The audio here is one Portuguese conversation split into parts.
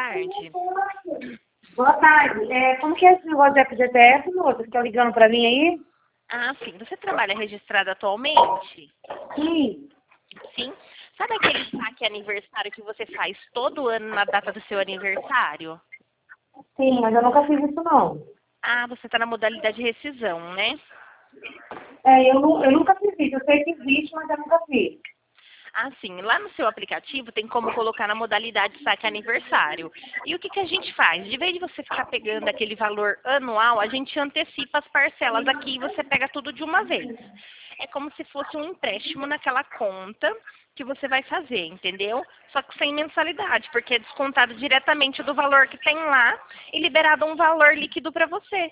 tarde. Boa tarde. Como que é esse negócio de FGTS, moça? Você tá ligando pra mim aí? Ah, sim. Você trabalha registrado atualmente? Sim. Sim. Sabe aquele saque aniversário que você faz todo ano na data do seu aniversário? Sim, mas eu nunca fiz isso, não. Ah, você está na modalidade de rescisão, né? Eu nunca fiz isso. Eu sei que existe, mas eu nunca fiz. Ah, sim. Lá no seu aplicativo tem como colocar na modalidade saque aniversário. E o que a gente faz? De vez de você ficar pegando aquele valor anual, a gente antecipa as parcelas aqui e você pega tudo de uma vez. É como se fosse um empréstimo naquela conta que você vai fazer, entendeu? Só que sem mensalidade, porque é descontado diretamente do valor que tem lá e liberado um valor líquido para você.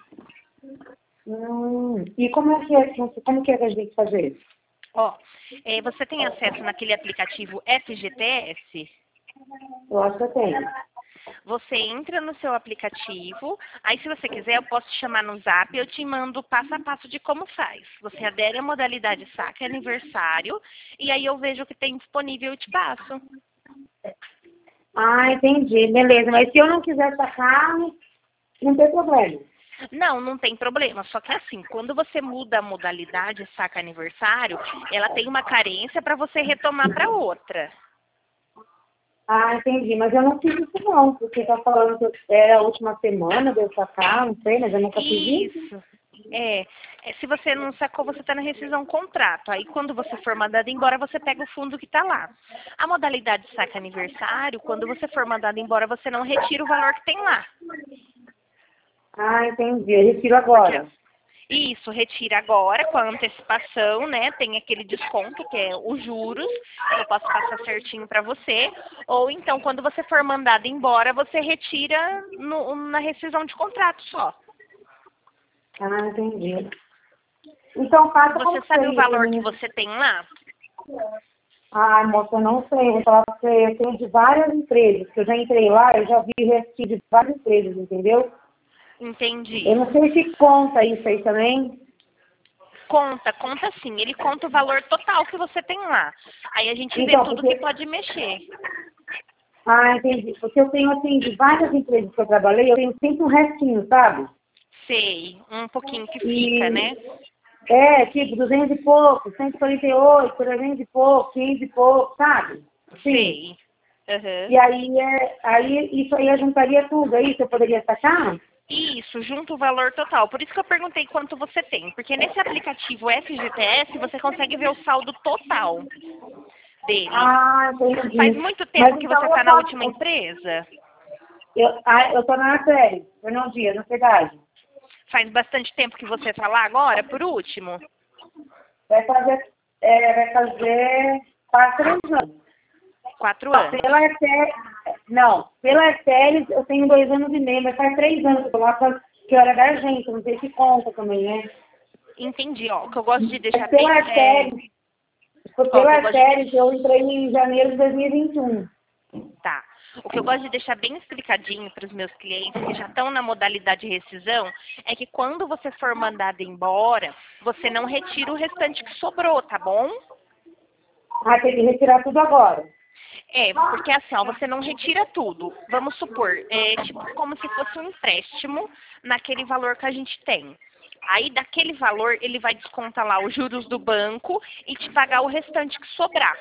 E como que é que a gente tem que fazer? Ó, você tem acesso naquele aplicativo FGTS? Eu acho que eu tenho. Você entra no seu aplicativo, aí se você quiser eu posso te chamar no Zap, eu te mando passo a passo de como faz. Você adere à modalidade saque aniversário e aí eu vejo o que tem disponível e te passo. Ah, entendi. Beleza. Mas se eu não quiser sacar, não tem problema. Não, não tem problema. Só que assim, quando você muda a modalidade saca aniversário, ela tem uma carência para você retomar para outra. Ah, entendi. Mas eu não fiz isso, não. Porque tá falando que era a última semana de eu sacar, não sei, mas eu nunca fiz isso. Isso. Se você não sacou, você está na rescisão contrato. Aí, quando você for mandado embora, você pega o fundo que está lá. A modalidade saca aniversário, quando você for mandado embora, você não retira o valor que tem lá. Ah, entendi. Eu retiro agora. Isso, retira agora com a antecipação, né? Tem aquele desconto, que é os juros, eu posso passar certinho para você. Ou então, quando você for mandado embora, você retira na rescisão de contrato só. Ah, entendi. Então, faça Você como sabe o seria pra valor que mim. você tem lá? Ah, moça, eu não sei. Vou falar pra você. Eu tenho de várias empresas. Que eu já entrei lá, eu já vi recibo de várias empresas, entendeu? Entendi. Eu não sei se conta isso aí também. Conta sim. Ele conta o valor total que você tem lá. Aí a gente vê Então, tudo que porque... pode mexer. Ah, entendi. Porque eu tenho, assim, de várias empresas que eu trabalhei, eu tenho sempre um restinho, sabe? Sei, um pouquinho que fica, E... né? tipo, 200 e pouco, 148, 300 e pouco, 500 e pouco, sabe? Sim. Sei. Aham. E aí isso aí eu juntaria tudo, é isso? Eu poderia sacar? Isso, junto o valor total. Por isso que eu perguntei quanto você tem. Porque nesse aplicativo FGTS você consegue ver o saldo total dele. Ah, Faz entendi. muito Mas tempo que então você está na última empresa? eu tô na série, Fernão Dias, na cidade. Faz bastante tempo que você está lá agora, por último? Vai fazer, vai fazer 4 anos. 4 anos. Pela série eu tenho 2 anos e meio, mas faz 3 anos que eu tô lá, que eu era da agência, não sei se conta também, né? Entendi, ó. O que eu gosto de Mas deixar bem. Ó, o que eu pela gosto de série eu entrei em janeiro de 2021. Tá. O que eu gosto de deixar bem explicadinho para os meus clientes que já estão na modalidade de rescisão é que quando você for mandado embora, você não retira o restante que sobrou, tá bom? Ah, tem que retirar tudo agora. Porque assim, ó, você não retira tudo. Vamos supor, é tipo como se fosse um empréstimo naquele valor que a gente tem. Aí daquele valor ele vai descontar lá os juros do banco e te pagar o restante que sobrar.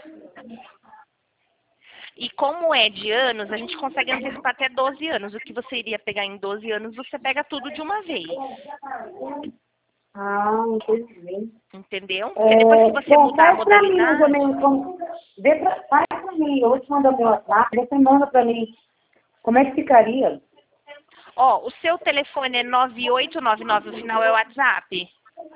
E como é de anos, a gente consegue antecipar até 12 anos. O que você iria pegar em 12 anos, você pega tudo de uma vez. Ah, entendi. Entendeu? Porque depois que você Bom, mudar a faz pra mim mais ou modalidade... menos como. Faz pra mim, eu vou te mandar meu WhatsApp, você manda pra mim como é que ficaria. Ó, o seu telefone é 9899, o final é o WhatsApp?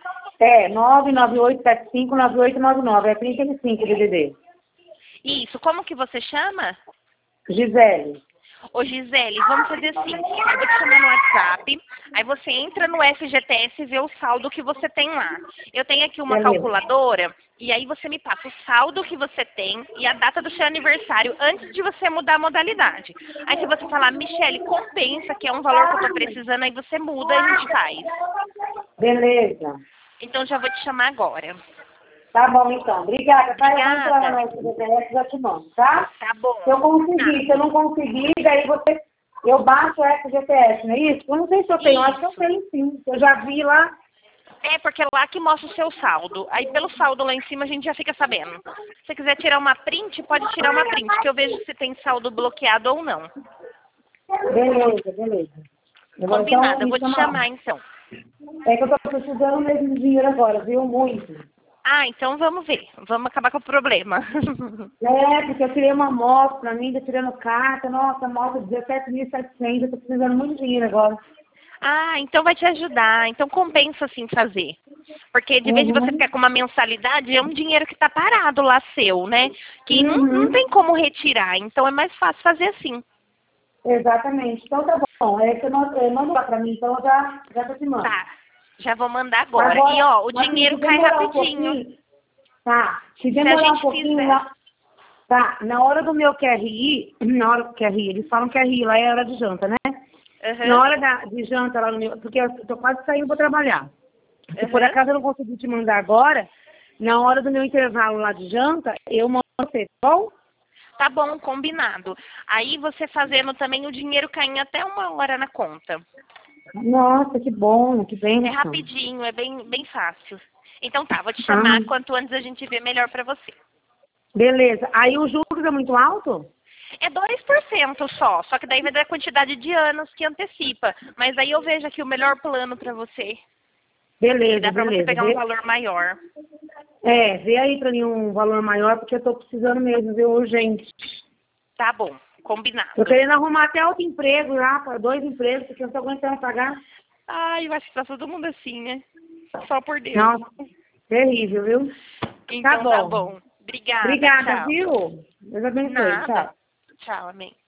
998759899, é 35 DDD. Isso, como que você chama? Gisele. Ô Gisele, vamos fazer assim, eu vou te chamar no WhatsApp, aí você entra no FGTS e vê o saldo que você tem lá. Eu tenho aqui uma Beleza. calculadora, e aí você me passa o saldo que você tem e a data do seu aniversário antes de você mudar a modalidade. Aí se você falar, Michele, compensa, que é um valor que eu tô precisando, aí você muda e a gente faz. Beleza. Então já vou te chamar agora. Tá bom, então. Obrigada, tá? Eu vou entrar Obrigada. na SBDS e já te mando, tá? Tá bom. Se eu conseguir, se eu não conseguir, daí você... Eu baixo o FGTS, não é isso? Eu não sei se eu tenho, acho que eu Isso. tenho sim. Eu já vi lá. É, porque é lá que mostra o seu saldo. Aí pelo saldo lá em cima a gente já fica sabendo. Se você quiser tirar uma print, pode tirar uma print, que eu vejo se tem saldo bloqueado ou não. Beleza, beleza. Eu vou então Combinado, eu me vou te chamar. chamar então. É que eu tô precisando mesmo de dinheiro agora, viu? Muito. Ah, então vamos ver. Vamos acabar com o problema. É, porque eu tirei uma moto pra mim, tô tirando carta. Nossa, moto 17.700, eu tô precisando muito de dinheiro agora. Ah, então vai te ajudar. Então compensa sim fazer. Porque de vez de você Uhum. ficar com uma mensalidade, é um dinheiro que está parado lá seu, né? Que não Uhum. tem como retirar. Então é mais fácil fazer assim. Exatamente. Então tá bom. É que eu mando lá pra mim, então eu já tô te mandando. Tá. Já vou mandar agora. E Agora, ó, o mas dinheiro se cai demorar um rapidinho. pouquinho, tá? Se Se a demorar um gente pouquinho, fizer. lá, tá? Na hora do meu QRI, na hora do QRI, eles falam QRI, lá é hora de janta, né? Na Aham. hora de janta lá no meu, porque eu tô quase saindo para trabalhar. Se por Aham. acaso eu não conseguir te mandar agora, na hora do meu intervalo lá de janta, eu mando você, tá bom? Tá bom, combinado. Aí você fazendo também o dinheiro caindo até 1 hora na conta. Nossa, que bom, que É bênção. rapidinho, é bem fácil. Então tá, vou te Ah, chamar quanto antes a gente vê melhor pra você. beleza. Aí o juros é muito alto? É 2% só que daí vai dar a quantidade de anos que antecipa. Mas aí eu vejo aqui o melhor plano pra você, que Beleza, dá pra você beleza. pegar um valor maior. Vê aí pra mim um valor maior, porque eu tô precisando mesmo, viu, urgente. Tá bom, Tô combinado. querendo arrumar até outro emprego lá, para 2 empregos, porque eu não tô aguentando pagar. Ai, eu acho que tá todo mundo assim, né? Só por Deus. Nossa, terrível, viu? Tá Então tá bom. bom. Obrigada, Obrigada, tchau. viu? Deus abençoe. Nada. Tchau. Tchau, amém.